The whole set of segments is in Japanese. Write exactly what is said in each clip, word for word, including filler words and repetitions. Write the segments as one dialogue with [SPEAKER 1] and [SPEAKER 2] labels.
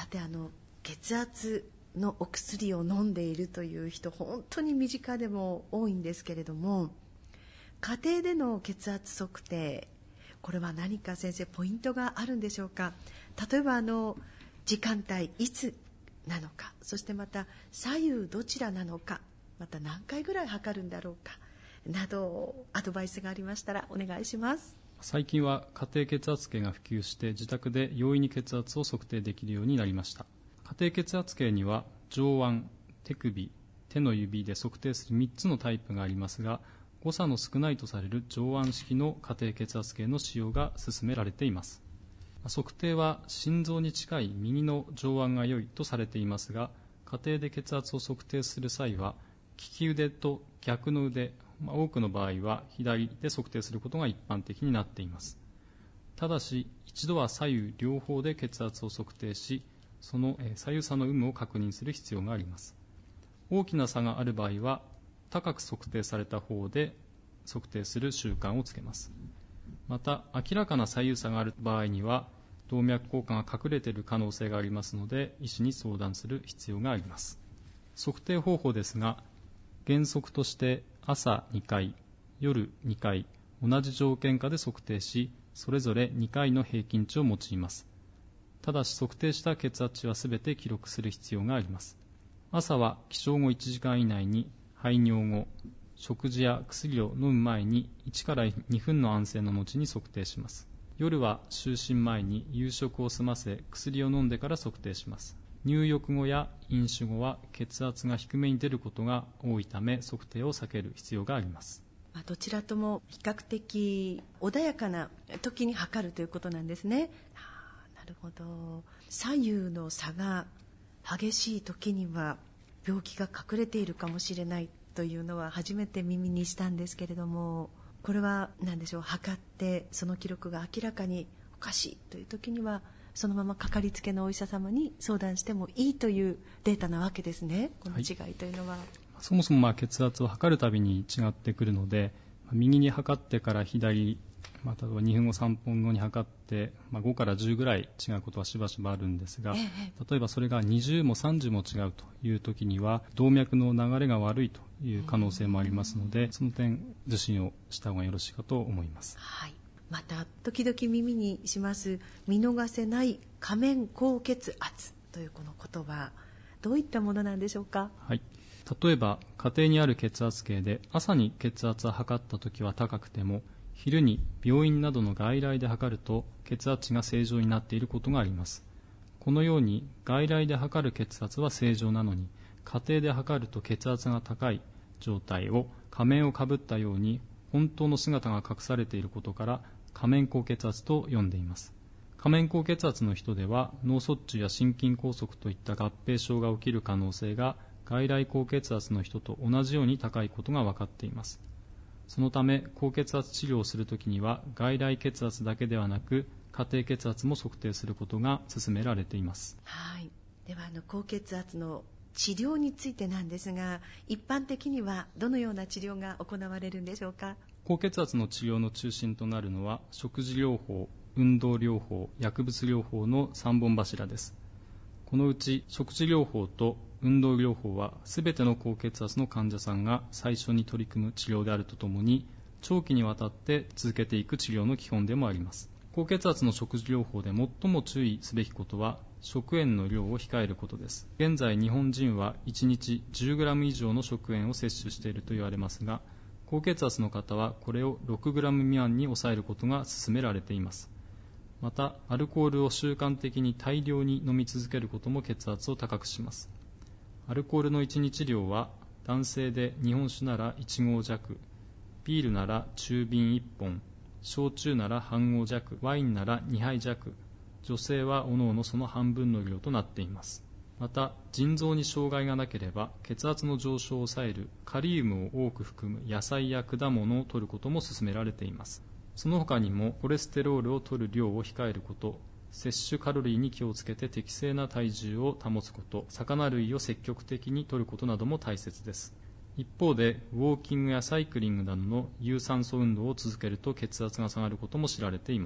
[SPEAKER 1] さて、あの血圧のお薬を飲んでいるという人、本当に身近でも多いんですけれども、家庭での血圧測定、これは何か先生ポイントがあるんでしょうか。例えばあの時間帯いつなのか、そしてまた左右どちらなのか、また何回ぐらい測るんだろうかなど、アドバイスがありましたらお願いします。
[SPEAKER 2] 最近は家庭血圧計が普及して、自宅で容易に血圧を測定できるようになりました。家庭血圧計には上腕、手首、手の指で測定するみっつのタイプがありますが、誤差の少ないとされる上腕式の家庭血圧計の使用が勧められています。測定は心臓に近い右の上腕が良いとされていますが、家庭で血圧を測定する際は利き腕と逆の腕、多くの場合は左で測定することが一般的になっています。ただし一度は左右両方で血圧を測定し、その左右差の有無を確認する必要があります。大きな差がある場合は高く測定された方で測定する習慣をつけます。また明らかな左右差がある場合には動脈硬化が隠れている可能性がありますので、医師に相談する必要があります。測定方法ですが、原則として朝にかい、夜にかい、同じ条件下で測定し、それぞれにかいの平均値を用います。ただし測定した血圧値はすべて記録する必要があります。朝は起床後いちじかん以内に、排尿後、食事や薬を飲む前にいちからにふんの安静の後に測定します。夜は就寝前に夕食を済ませ、薬を飲んでから測定します。入浴後や飲酒後は血圧が低めに出ることが多いため、測定を避ける必要があります。
[SPEAKER 1] どちらとも比較的穏やかな時に測るということなんですね。なるほど。左右の差が激しい時には病気が隠れているかもしれないというのは初めて耳にしたんですけれども、これは何でしょう、測ってその記録が明らかにおかしいという時には、そのままかかりつけのお医者様に相談してもいいというデータなわけですね、この違いというのは。はい、
[SPEAKER 2] そもそもまあ血圧を測るたびに違ってくるので、右に測ってから左、まあ、例えばにふんごさんぷんごに測って、まあ、ごからじゅうぐらい違うことはしばしばあるんですが、ええ、例えばそれがにじゅうもさんじゅうも違うという時には動脈の流れが悪いという可能性もありますので、その点受診をした方がよろしいかと思います。
[SPEAKER 1] はい、また時々耳にします見逃せない仮面高血圧というこの言葉、どういったものなんでしょうか。
[SPEAKER 2] はい、例えば家庭にある血圧計で朝に血圧を測ったときは高くても、昼に病院などの外来で測ると血圧値が正常になっていることがあります。このように外来で測る血圧は正常なのに、家庭で測ると血圧が高い状態を仮面をかぶったように本当の姿が隠されていることから、仮面高血圧と呼んでいます。仮面高血圧の人では脳卒中や心筋梗塞といった合併症が起きる可能性が外来高血圧の人と同じように高いことが分かっています。そのため高血圧治療をするときには外来血圧だけではなく家庭血圧も測定することが勧められています。
[SPEAKER 1] はい、ではあの高血圧の治療についてなんですが、一般的にはどのような治療が行われるんでしょうか。
[SPEAKER 2] 高血圧の治療の中心となるのは食事療法、運動療法、薬物療法のさんぼん柱です。このうち食事療法と運動療法はすべての高血圧の患者さんが最初に取り組む治療であるとともに、長期にわたって続けていく治療の基本でもあります。高血圧の食事療法で最も注意すべきことは食塩の量を控えることです。現在日本人はいちにち じゅうグラム 以上の食塩を摂取していると言われますが、高血圧の方はこれを ろくグラム 未満に抑えることが勧められています。またアルコールを習慣的に大量に飲み続けることも血圧を高くします。アルコールのいちにち量は男性で日本酒ならいちごうじゃく、ビールなら中瓶いっぽん、焼酎なら半合弱、ワインならにはい弱、女性はおのおのその半分の量となっています。また腎臓に障害がなければ血圧の上昇を抑えるカリウムを多く含む野菜や果物を摂ることも勧められています。その他にもコレステロールを摂る量を控えること、摂取カロリーに気をつけて適正な体重を保つこと、魚類を積極的に摂ることなども大切です。一方でウォーキングやサイクリングなどの有酸素運動を続けると血圧が下がることも知られています。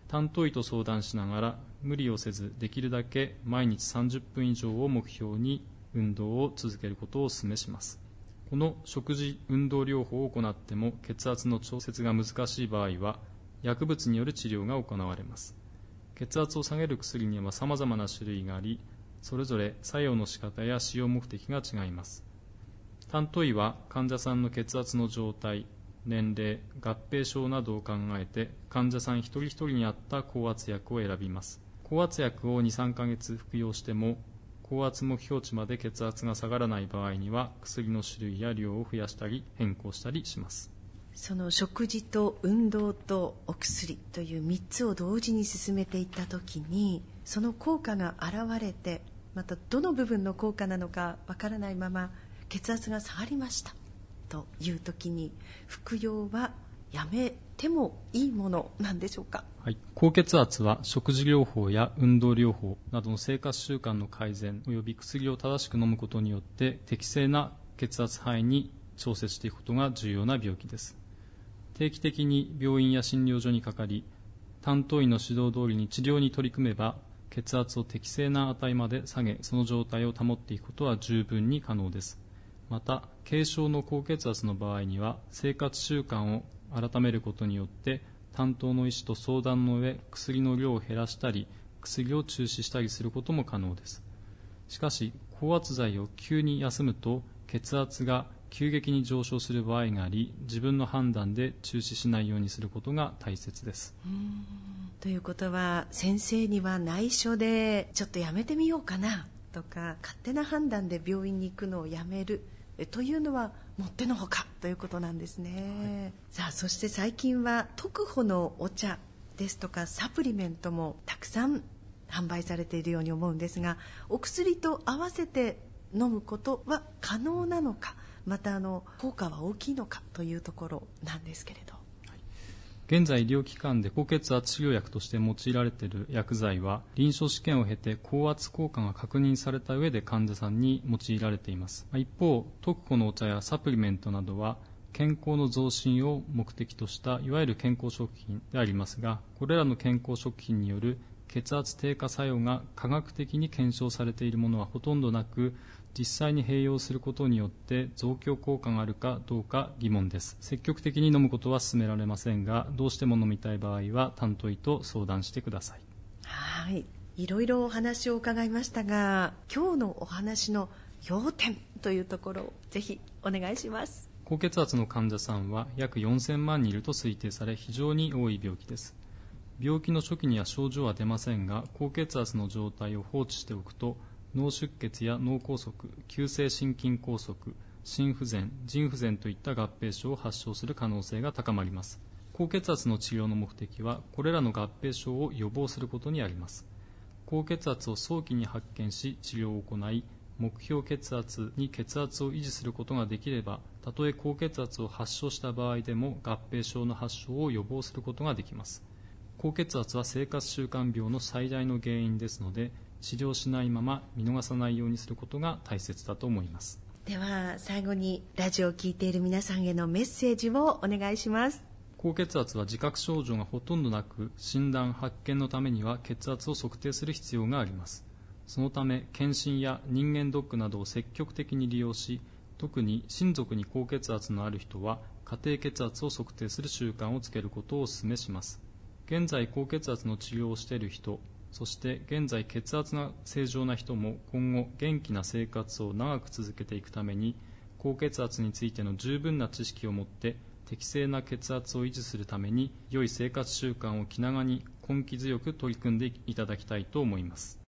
[SPEAKER 2] 担当医と相談しながら無理をせずできるだけ毎日さんじゅっぷん以上を目標に運動を続けることをお勧めします。この食事運動療法を行っても血圧の調節が難しい場合は薬物による治療が行われます。血圧を下げる薬にはさまざまな種類があり、それぞれ作用の仕方や使用目的が違います。担当医は患者さんの血圧の状態、年齢、合併症などを考えて患者さん一人一人に合った高圧薬を選びます。高圧薬をに、さんかげつ服用しても高圧目標値まで血圧が下がらない場合には薬の種類や量を増やしたり変更したりします。
[SPEAKER 1] その食事と運動とお薬というみっつを同時に進めていったときに、その効果が現れて、またどの部分の効果なのかわからないまま血圧が下がりましたというときに、服用はやめてもいいものなんでしょうか。
[SPEAKER 2] はい、高血圧は食事療法や運動療法などの生活習慣の改善および薬を正しく飲むことによって適正な血圧範囲に調節していくことが重要な病気です。定期的に病院や診療所にかかり、担当医の指導通りに治療に取り組めば血圧を適正な値まで下げ、その状態を保っていくことは十分に可能です。また、軽症の高血圧の場合には生活習慣を改めることによって担当の医師と相談の上、薬の量を減らしたり薬を中止したりすることも可能です。しかし高圧剤を急に休むと血圧が急激に上昇する場合があり、自分の判断で中止しないようにすることが大切です。
[SPEAKER 1] うーんということは、先生には内緒でちょっとやめてみようかなとか、勝手な判断で病院に行くのをやめるというのはもってのほかということなんですね、はい、さあ、そして最近は特保のお茶ですとかサプリメントもたくさん販売されているように思うんですが、お薬と合わせて飲むことは可能なのか、またあの効果は大きいのかというところなんですけれど、
[SPEAKER 2] 現在医療機関で高血圧治療薬として用いられている薬剤は臨床試験を経て高圧効果が確認された上で患者さんに用いられています。一方、特保のお茶やサプリメントなどは健康の増進を目的としたいわゆる健康食品でありますが、これらの健康食品による血圧低下作用が科学的に検証されているものはほとんどなく、実際に併用することによって増強効果があるかどうか疑問です。積極的に飲むことは勧められませんが、どうしても飲みたい場合は担当医と相談してください。
[SPEAKER 1] はい、いろいろお話を伺いましたが、今日のお話の要点というところをぜひお願いします。
[SPEAKER 2] 高血圧の患者さんは約よんせんまんにんいると推定され、非常に多い病気です。病気の初期には症状は出ませんが、高血圧の状態を放置しておくと脳出血や脳梗塞、急性心筋梗塞、心不全、腎不全といった合併症を発症する可能性が高まります。高血圧の治療の目的はこれらの合併症を予防することにあります。高血圧を早期に発見し治療を行い、目標血圧に血圧を維持することができれば、たとえ高血圧を発症した場合でも合併症の発症を予防することができます。高血圧は生活習慣病の最大の原因ですので、治療しないまま見逃さないようにすることが大切だと思います。
[SPEAKER 1] では最後にラジオを聞いている皆さんへのメッセージをお願いします。
[SPEAKER 2] 高血圧は自覚症状がほとんどなく、診断・発見のためには血圧を測定する必要があります。そのため検診や人間ドックなどを積極的に利用し、特に親族に高血圧のある人は家庭血圧を測定する習慣をつけることをお勧めします。現在高血圧の治療をしている人、そして現在血圧が正常な人も今後元気な生活を長く続けていくために、高血圧についての十分な知識を持って適正な血圧を維持するために良い生活習慣を気長に根気強く取り組んでいただきたいと思います。